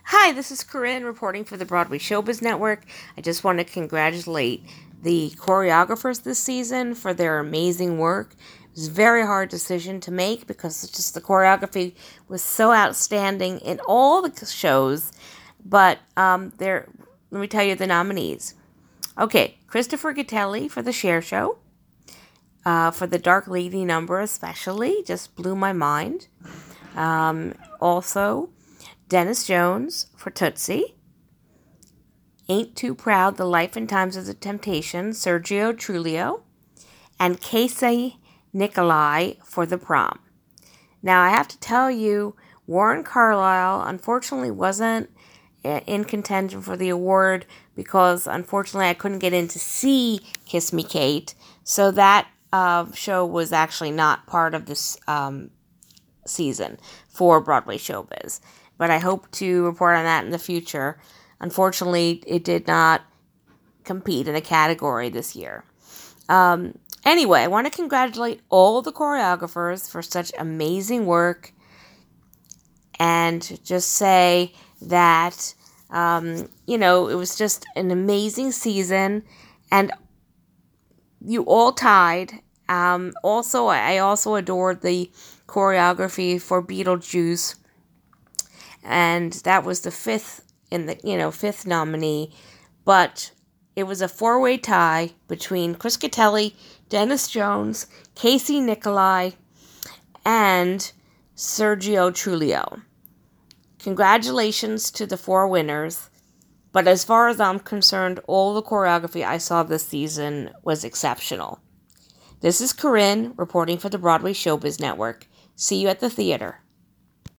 Hi, this is Corinne reporting for the Broadway Showbiz Network. I just want to congratulate the choreographers this season for their amazing work. It was a very hard decision to make because it's just the choreography was so outstanding in all the shows. But let me tell you the nominees. Okay, Christopher Gattelli for The Cher Show. For the Dark Lady number especially, just blew my mind. Also, Dennis Jones for Tootsie. Ain't Too Proud, The Life and Times of the Temptations, Sergio Trulio. And Casey Nicolai for The Prom. Now, I have to tell you, Warren Carlyle unfortunately wasn't in contention for the award because, unfortunately, I couldn't get in to see Kiss Me Kate. So that show was actually not part of this season for Broadway Showbiz. But I hope to report on that in the future. Unfortunately, it did not compete in the category this year. Anyway, I want to congratulate all the choreographers for such amazing work and just say that, it was just an amazing season and you all tied. I also adored the choreography for Beetlejuice, and that was the fifth nominee, but it was a four-way tie between Chris Gattelli, Dennis Jones, Casey Nicolai, and Sergio Trulio. Congratulations to the four winners, but as far as I'm concerned, all the choreography I saw this season was exceptional. This is Corinne reporting for the Broadway Showbiz Network. See you at the theater.